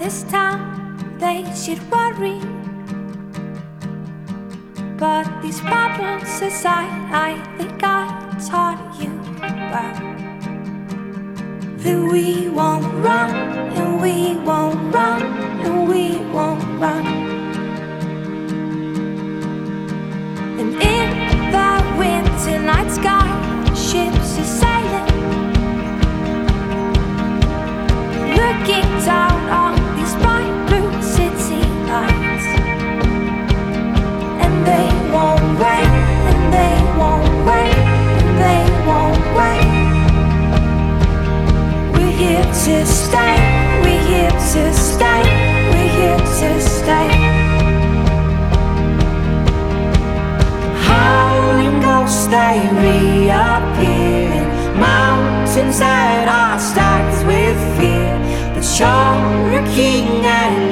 this town, they should worry. But these problems aside, I think I taught you well that we won't run, and we won't run, and we won't run. And in the winter night sky, ships are sailing, looking down on these bright blue city lights. And they won't wait, and they won't wait, and they won't wait. We're here to stay, we're here to stay, we're here to stay. Howling ghosts, they reappear in mountains that are stacked with fear. But you're a king and